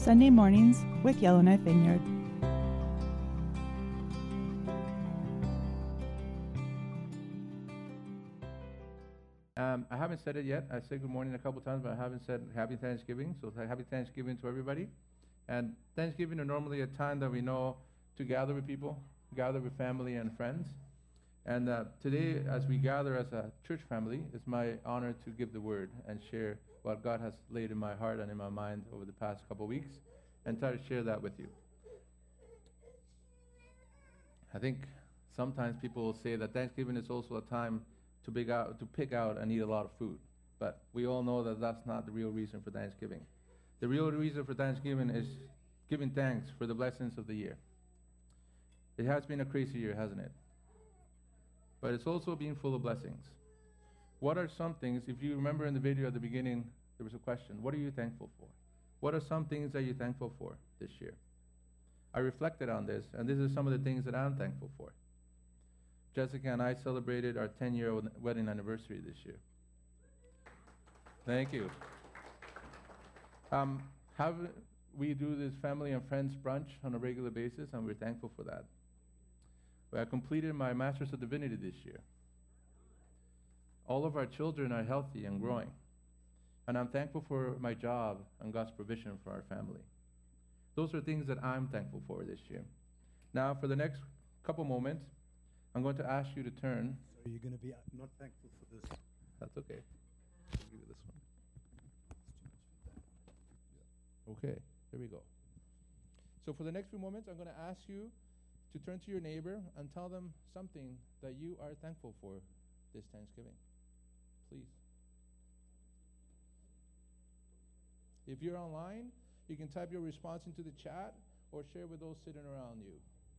Sunday mornings with Yellowknife Vineyard. I haven't said it yet. I said good morning a couple times, but I haven't said Happy Thanksgiving. So Happy Thanksgiving to everybody. And Thanksgiving is normally a time that we know to gather with people, gather with family and friends. And today, as we gather as a church family, it's my honor to give the word and share what God has laid in my heart and in my mind over the past couple weeks, and try to share that with you. I think sometimes people will say that Thanksgiving is also a time to pick out and eat a lot of food. But we all know that that's not the real reason for Thanksgiving. The real reason for Thanksgiving is giving thanks for the blessings of the year. It has been a crazy year, hasn't it? But it's also been full of blessings. What are some things, if you remember in the video at the beginning, there was a question, what are you thankful for? What are some things that you're thankful for this year? I reflected on this, and this is some of the things that I'm thankful for. Jessica and I celebrated our 10-year wedding anniversary this year. Thank you. We do this family and friends brunch on a regular basis, and we're thankful for that. I completed my Master's of Divinity this year. All of our children are healthy and growing. And I'm thankful for my job and God's provision for our family. Those are things that I'm thankful for this year. Now, for the next couple moments, I'm going to ask you to turn. So you're going to be not thankful for this? That's okay. I'll give you this one. Okay, there we go. So for the next few moments, I'm going to ask you to turn to your neighbor and tell them something that you are thankful for this Thanksgiving. Please. If you're online, you can type your response into the chat or share with those sitting around you.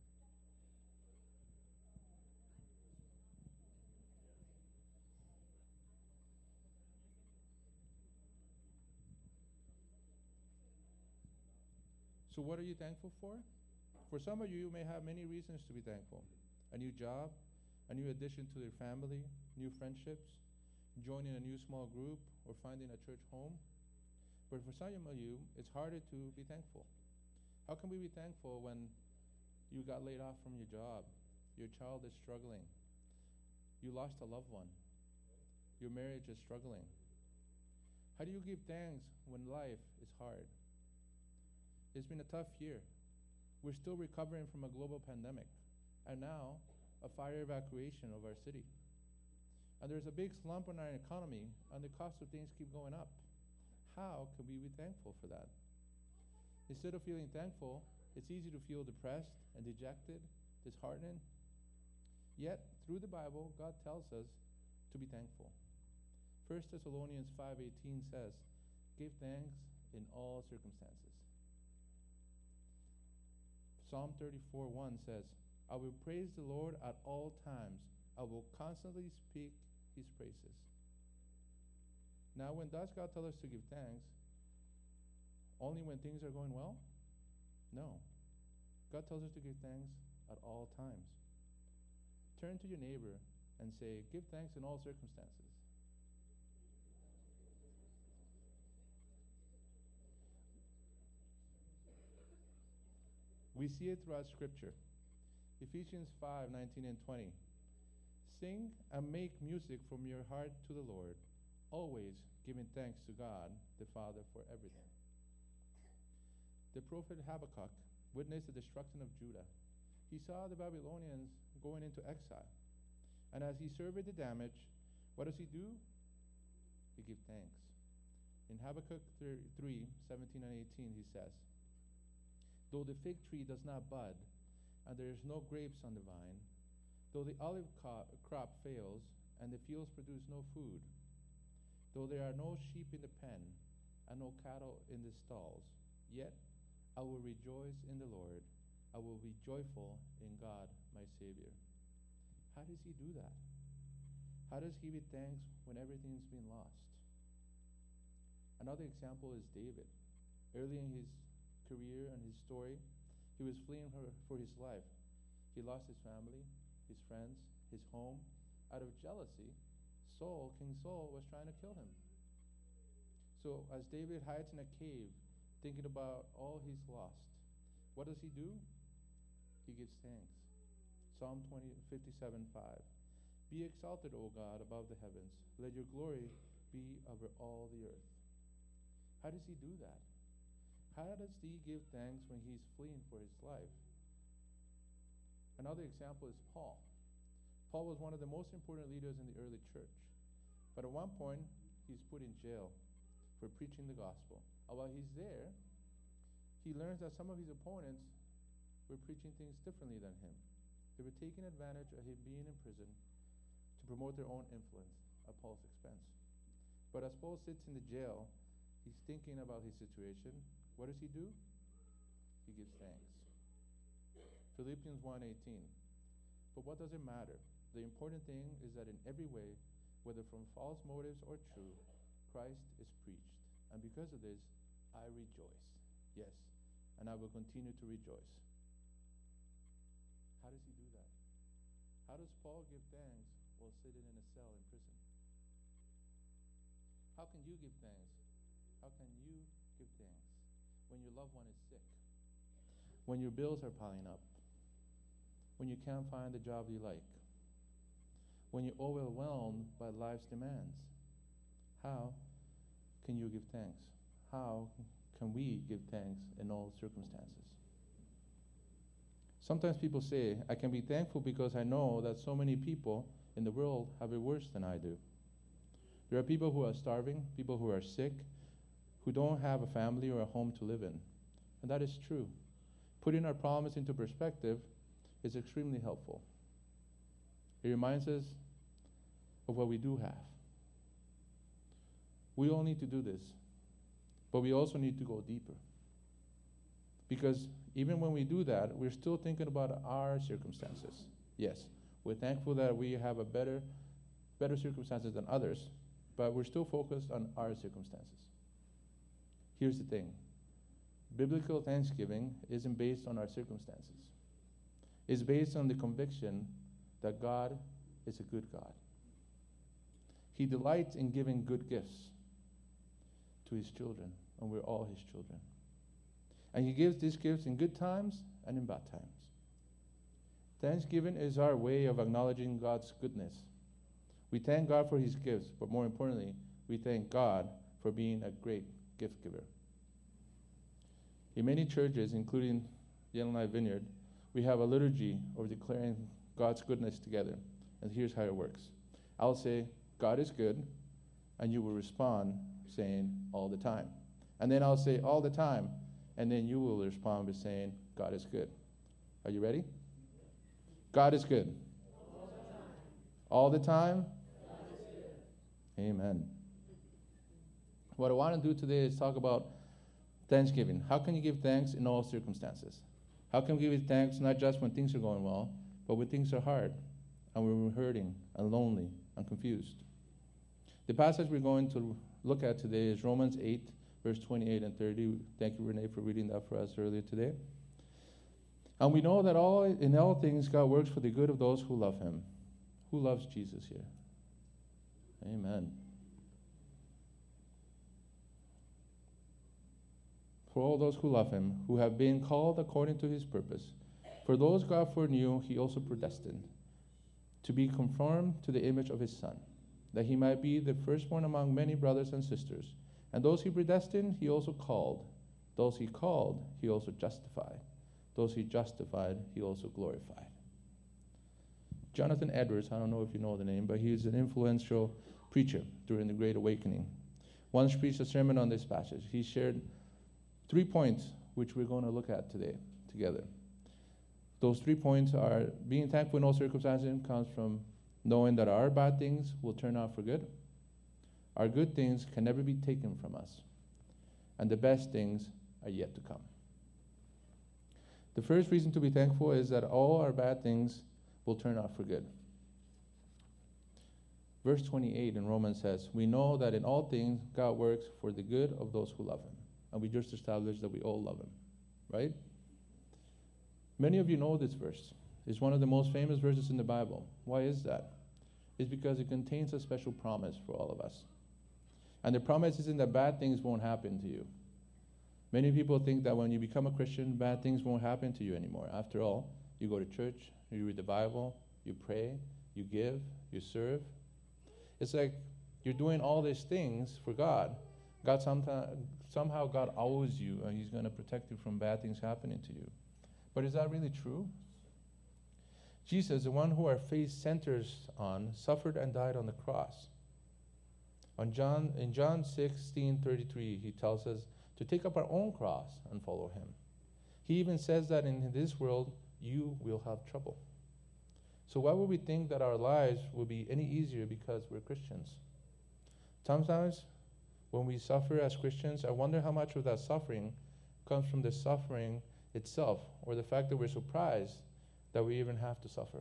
So what are you thankful for? For some of you may have many reasons to be thankful. A new job, a new addition to your family, new friendships, joining a new small group, or finding a church home. But for some of you, it's harder to be thankful. How can we be thankful when you got laid off from your job, your child is struggling, you lost a loved one, your marriage is struggling? How do you give thanks when life is hard? It's been a tough year. We're still recovering from a global pandemic, and now a fire evacuation of our city. And there's a big slump in our economy, and the cost of things keep going up. How can we be thankful for that? Instead of feeling thankful, it's easy to feel depressed and dejected, disheartened. Yet, through the Bible, God tells us to be thankful. 1 Thessalonians 5:18 says, "Give thanks in all circumstances." Psalm 34:1 says, "I will praise the Lord at all times. I will constantly speak his praises." Now, when does God tell us to give thanks? Only when things are going well? No. God tells us to give thanks at all times. Turn to your neighbor and say, "Give thanks in all circumstances." We see it throughout Scripture. Ephesians 5:19 and 20. "Sing and make music from your heart to the Lord, always giving thanks to God the Father for everything." The prophet Habakkuk witnessed the destruction of Judah. He saw the Babylonians going into exile. And as he surveyed the damage, what does he do? He gives thanks. In Habakkuk 3:17 and 18, he says, "Though the fig tree does not bud, and there is no grapes on the vine, though the olive crop fails, and the fields produce no food, though there are no sheep in the pen, and no cattle in the stalls, yet I will rejoice in the Lord. I will be joyful in God, my Savior." How does he do that? How does he give thanks when everything's been lost? Another example is David. Early in his career and his story, he was fleeing for his life. He lost his family, his friends, his home. Out of jealousy, King Saul was trying to kill him. So as David hides in a cave, thinking about all he's lost. What does he do? He gives thanks. Psalm 57:5. Be exalted, O God, above the heavens. Let your glory be over all the earth. How does he do that? How does he give thanks when he's fleeing for his life? Another example is Paul. Paul was one of the most important leaders in the early church. But at one point, he's put in jail for preaching the gospel. And while he's there, he learns that some of his opponents were preaching things differently than him. They were taking advantage of him being in prison to promote their own influence at Paul's expense. But as Paul sits in the jail, he's thinking about his situation. What does he do? He gives thanks. Philippians 1:18. But what does it matter? The important thing is that in every way, whether from false motives or true, Christ is preached. And because of this, I rejoice. Yes, and I will continue to rejoice. How does he do that? How does Paul give thanks while sitting in a cell in prison? How can you give thanks? How can you give thanks when your loved one is sick? When your bills are piling up? When you can't find the job you like? When you're overwhelmed by life's demands? How can you give thanks? How can we give thanks in all circumstances? Sometimes people say, I can be thankful because I know that so many people in the world have it worse than I do. There are people who are starving, people who are sick, who don't have a family or a home to live in. And that is true. Putting our problems into perspective is extremely helpful. It reminds us of what we do have. We all need to do this, but we also need to go deeper. Because even when we do that, we're still thinking about our circumstances. Yes, we're thankful that we have a better circumstances than others, but we're still focused on our circumstances. Here's the thing. Biblical thanksgiving isn't based on our circumstances. It's based on the conviction that God is a good God. He delights in giving good gifts to his children, and we're all his children. And he gives these gifts in good times and in bad times. Thanksgiving is our way of acknowledging God's goodness. We thank God for his gifts, but more importantly, we thank God for being a great gift giver. In many churches, including Yellowknife Vineyard, we have a liturgy of declaring God's goodness together. And here's how it works. I'll say, God is good, and you will respond saying, all the time. And then I'll say, all the time, and then you will respond by saying, God is good. Are you ready? God is good. All the time? God is good. Amen. What I want to do today is talk about Thanksgiving. How can you give thanks in all circumstances? How can we give thanks not just when things are going well, but when things are hard, and when we're hurting, and lonely, and confused? The passage we're going to look at today is Romans 8, verse 28 and 30. Thank you, Renee, for reading that for us earlier today. And we know that in all things God works for the good of those who love him. Who loves Jesus here? Amen. For all those who love him, who have been called according to his purpose. For those God foreknew, he also predestined to be conformed to the image of his Son, that he might be the firstborn among many brothers and sisters. And those he predestined, he also called. Those he called, he also justified. Those he justified, he also glorified. Jonathan Edwards, I don't know if you know the name, but he is an influential preacher during the Great Awakening. Once preached a sermon on this passage. He shared 3 points which we're going to look at today together. Those 3 points are being thankful in all circumstances comes from knowing that our bad things will turn out for good. Our good things can never be taken from us. And the best things are yet to come. The first reason to be thankful is that all our bad things will turn out for good. Verse 28 in Romans says, we know that in all things God works for the good of those who love him. And we just established that we all love him, right? Many of you know this verse. It's one of the most famous verses in the Bible. Why is that? It's because it contains a special promise for all of us. And the promise isn't that bad things won't happen to you. Many people think that when you become a Christian, bad things won't happen to you anymore. After all, you go to church, you read the Bible, you pray, you give, you serve. It's like you're doing all these things for God. Somehow God owes you, and He's going to protect you from bad things happening to you. But is that really true? Jesus, the one who our faith centers on, suffered and died on the cross. In John 16:33, He tells us to take up our own cross and follow Him. He even says that in this world, you will have trouble. So why would we think that our lives will be any easier because we're Christians? Sometimes when we suffer as Christians, I wonder how much of that suffering comes from the suffering itself, or the fact that we're surprised that we even have to suffer.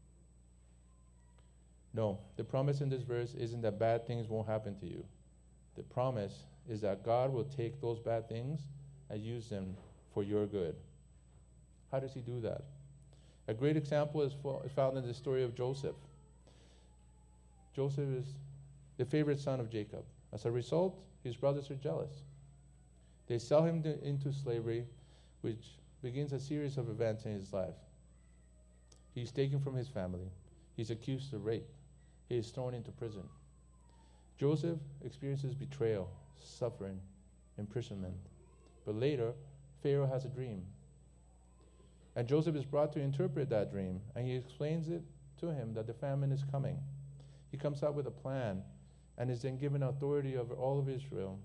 No, the promise in this verse isn't that bad things won't happen to you. The promise is that God will take those bad things and use them for your good. How does He do that? A great example is found in the story of Joseph. Joseph is the favorite son of Jacob. As a result, his brothers are jealous. They sell him into slavery, which begins a series of events in his life. He's taken from his family. He's accused of rape. He is thrown into prison. Joseph experiences betrayal, suffering, imprisonment. But later, Pharaoh has a dream. And Joseph is brought to interpret that dream, and he explains it to him that the famine is coming. He comes up with a plan and is then given authority over all of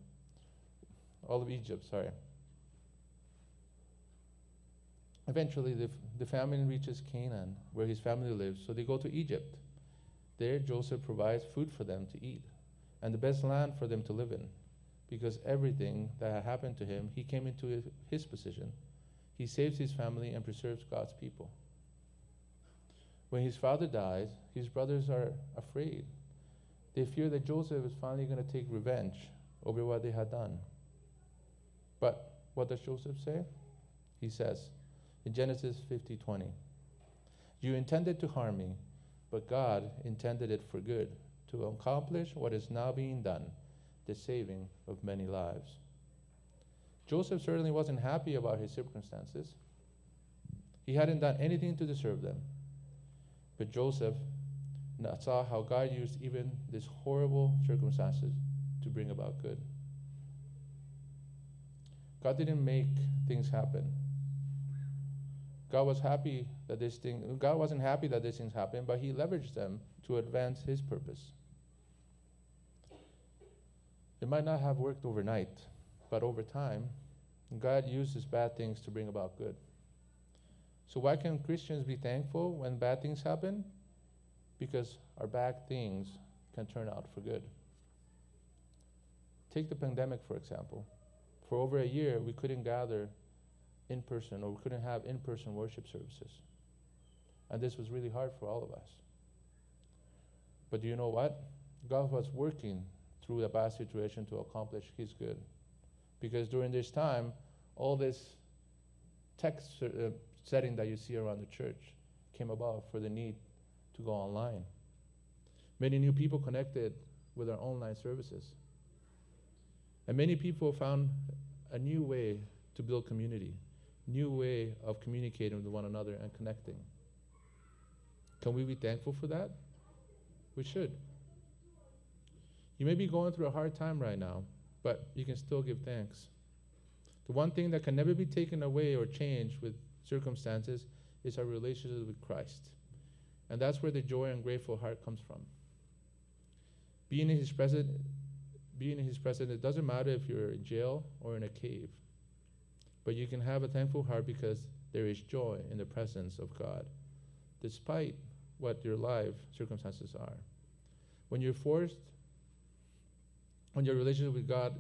Egypt. Eventually, the famine reaches Canaan, where his family lives, so they go to Egypt. There, Joseph provides food for them to eat and the best land for them to live in, because everything that had happened to him, he came into his position. He saves his family and preserves God's people. When his father dies, his brothers are afraid. They fear that Joseph is finally going to take revenge over what they had done. But what does Joseph say? He says in Genesis 50:20, "You intended to harm me, but God intended it for good, to accomplish what is now being done, the saving of many lives." Joseph certainly wasn't happy about his circumstances. He hadn't done anything to deserve them. But Joseph saw how God used even these horrible circumstances to bring about good. God didn't make things happen. God wasn't happy that these things happened, but He leveraged them to advance His purpose. It might not have worked overnight, but over time, God uses bad things to bring about good. So why can Christians be thankful when bad things happen? Because our bad things can turn out for good. Take the pandemic, for example. For over a year, we couldn't gather in person, or we couldn't have in-person worship services. And this was really hard for all of us. But do you know what? God was working through the bad situation to accomplish His good. Because during this time, all this text setting that you see around the church came about for the need to go online. Many new people connected with our online services. And many people found a new way to build community, new way of communicating with one another and connecting. Can we be thankful for that? We should. You may be going through a hard time right now, but you can still give thanks. The one thing that can never be taken away or changed with circumstances is our relationship with Christ. And that's where the joy and grateful heart comes from. Being in His presence, it doesn't matter if you're in jail or in a cave. But you can have a thankful heart because there is joy in the presence of God, despite what your life circumstances are. When you're focused on your relationship with God,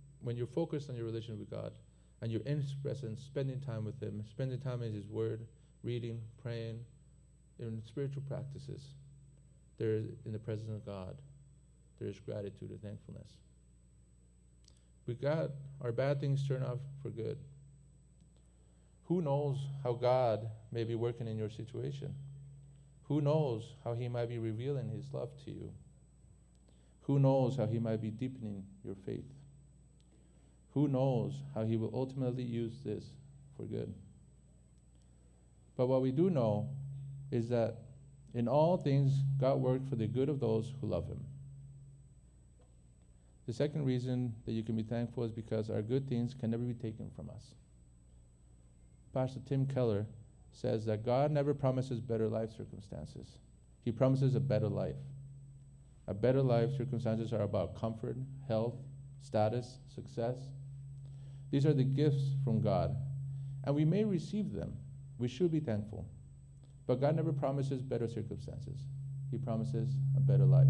and you're in His presence, spending time with Him, spending time in His Word, reading, praying, in spiritual practices, there is, in the presence of God, there is gratitude and thankfulness. With God, our bad things turn out for good. Who knows how God may be working in your situation? Who knows how He might be revealing His love to you? Who knows how He might be deepening your faith? Who knows how he will ultimately use this for good? But what we do know is that in all things, God worked for the good of those who love him. The second reason that you can be thankful is because our good things can never be taken from us. Pastor Tim Keller says that God never promises better life circumstances. He promises a better life. A better life circumstances are about comfort, health, status, success. These are the gifts from God, and we may receive them. We should be thankful. But God never promises better circumstances. He promises a better life.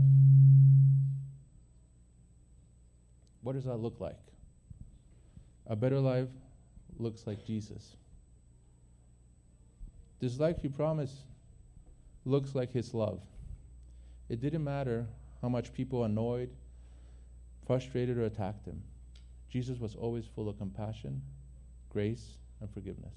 What does that look like? A better life looks like Jesus. This life he promised looks like his love. It didn't matter how much people annoyed, frustrated, or attacked him. Jesus was always full of compassion, grace, and forgiveness.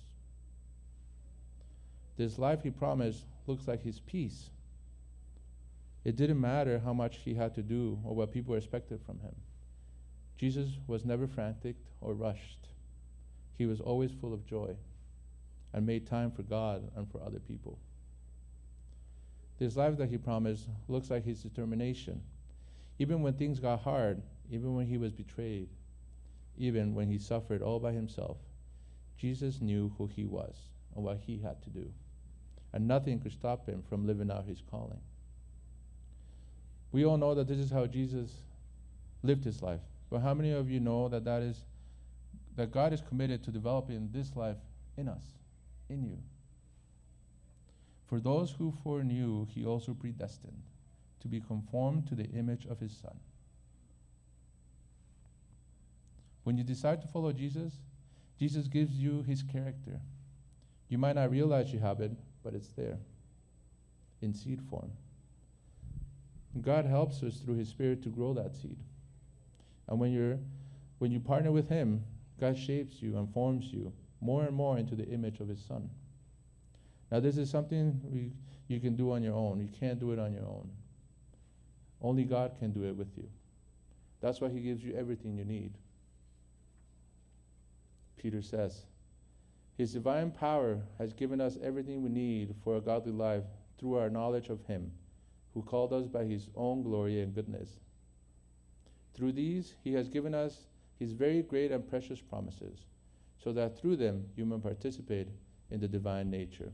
This life he promised looks like his peace. It didn't matter how much he had to do or what people expected from him. Jesus was never frantic or rushed. He was always full of joy and made time for God and for other people. This life that he promised looks like his determination. Even when things got hard, even when he was betrayed, even when he suffered all by himself, Jesus knew who he was and what he had to do. And nothing could stop him from living out his calling. We all know that this is how Jesus lived his life. But how many of you know that that God is committed to developing this life in us, in you? For those who foreknew, he also predestined to be conformed to the image of his Son. When you decide to follow Jesus, Jesus gives you his character. You might not realize you have it, but it's there in seed form. God helps us through his Spirit to grow that seed. And when you partner with him, God shapes you and forms you more and more into the image of his Son. Now, this is something you can do on your own. You can't do it on your own. Only God can do it with you. That's why he gives you everything you need. Peter says, his divine power has given us everything we need for a godly life through our knowledge of him, who called us by his own glory and goodness. Through these, he has given us his very great and precious promises, so that through them you may participate in the divine nature.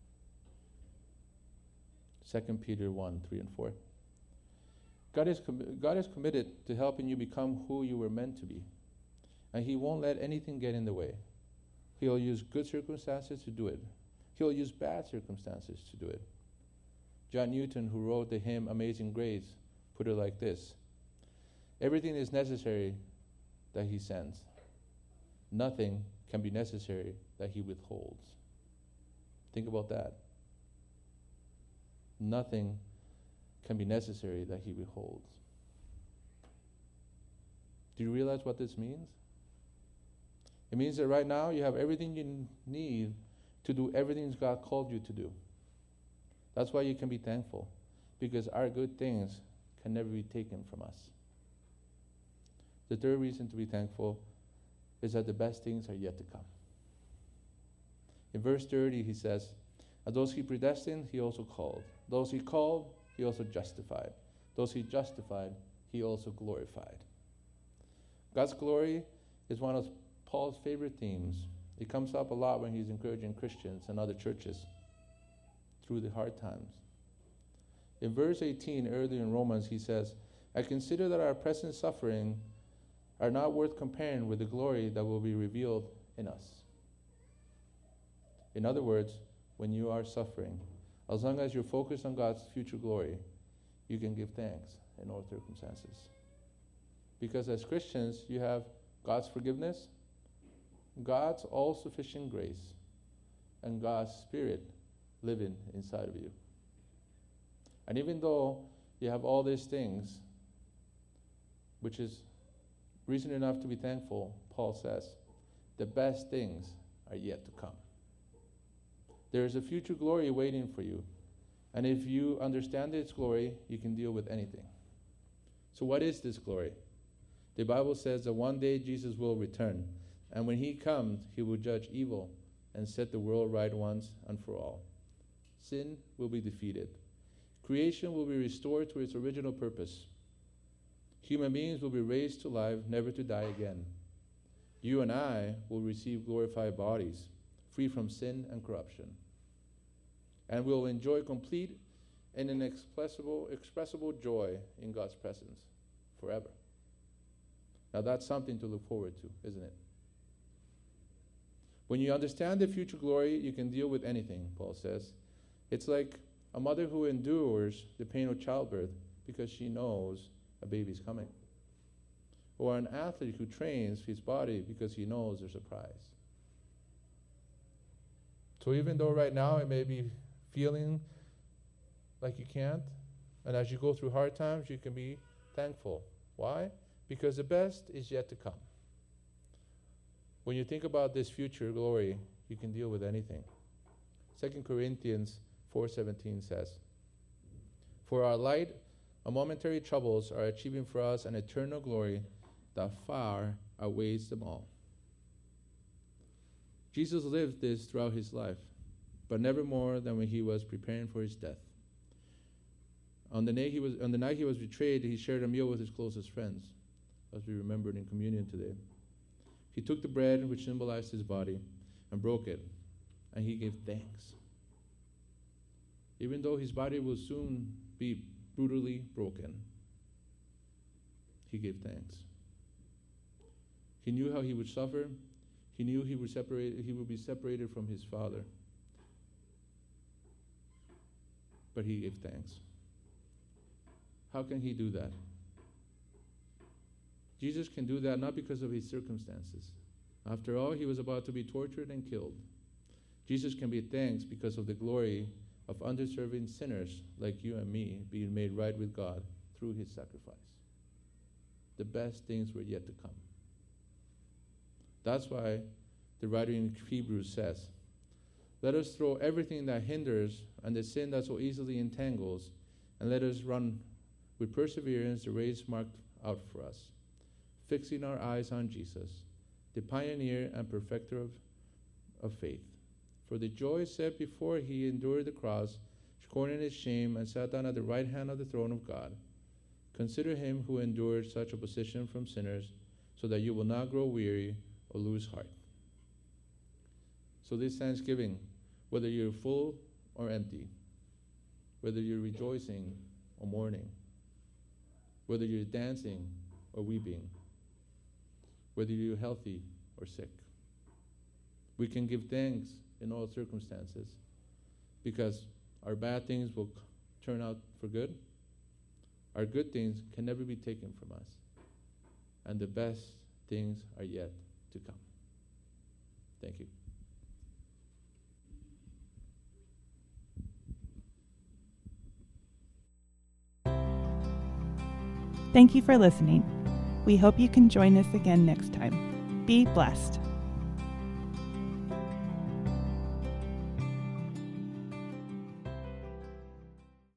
2 Peter 1, 3 and 4. God is committed to helping you become who you were meant to be, and he won't let anything get in the way. He'll use good circumstances to do it. He'll use bad circumstances to do it. John Newton, who wrote the hymn Amazing Grace, put it like this: everything is necessary that he sends. Nothing can be necessary that he withholds. Think about that. Nothing can be necessary that he withholds. Do you realize what this means? It means that right now you have everything you need to do everything God called you to do. That's why you can be thankful, because our good things can never be taken from us. The third reason to be thankful is that the best things are yet to come. In verse 30, he says, and those he predestined, he also called. Those he called, he also justified. Those he justified, he also glorified. God's glory is one of Paul's favorite themes. It comes up a lot when he's encouraging Christians and other churches through the hard times. In verse 18, earlier in Romans, he says, I consider that our present suffering are not worth comparing with the glory that will be revealed in us. In other words, when you are suffering, as long as you're focused on God's future glory, you can give thanks in all circumstances. Because as Christians, you have God's forgiveness, God's all-sufficient grace, and God's Spirit living inside of you. And even though you have all these things, which is reason enough to be thankful, Paul says, the best things are yet to come. There is a future glory waiting for you. And if you understand its glory, you can deal with anything. So what is this glory? The Bible says that one day Jesus will return, and when he comes, he will judge evil and set the world right once and for all. Sin will be defeated. Creation will be restored to its original purpose. Human beings will be raised to life, never to die again. You and I will receive glorified bodies, free from sin and corruption. And we'll enjoy complete and inexpressible joy in God's presence forever. Now that's something to look forward to, isn't it? When you understand the future glory, you can deal with anything, Paul says. It's like a mother who endures the pain of childbirth because she knows a baby's coming. Or an athlete who trains his body because he knows there's a prize. So even though right now it may be feeling like you can't, and as you go through hard times, you can be thankful. Why? Because the best is yet to come. When you think about this future glory, you can deal with anything. 2 Corinthians 4:17 says, "For our light, our momentary troubles are achieving for us an eternal glory that far outweighs them all." Jesus lived this throughout his life, but never more than when he was preparing for his death. On the night he was betrayed, he shared a meal with his closest friends, as we remembered in communion today. He took the bread, which symbolized his body, and broke it, and he gave thanks. Even though his body will soon be brutally broken, he gave thanks. He knew how he would suffer. He knew he would be separated from his Father. But he gave thanks. How can he do that? Jesus can do that not because of his circumstances. After all, he was about to be tortured and killed. Jesus can be thanked because of the glory of undeserving sinners like you and me being made right with God through his sacrifice. The best things were yet to come. That's why the writer in Hebrews says, "Let us throw everything that hinders and the sin that so easily entangles, and let us run with perseverance the race marked out for us, fixing our eyes on Jesus, the pioneer and perfecter of faith. For the joy set before he endured the cross, scorning its shame, and sat down at the right hand of the throne of God. Consider him who endured such opposition from sinners, so that you will not grow weary or lose heart." So this Thanksgiving, whether you're full or empty, whether you're rejoicing or mourning, whether you're dancing or weeping, whether you're healthy or sick, we can give thanks in all circumstances because our bad things will turn out for good. Our good things can never be taken from us, and the best things are yet to come. Thank you. Thank you for listening. We hope you can join us again next time. Be blessed.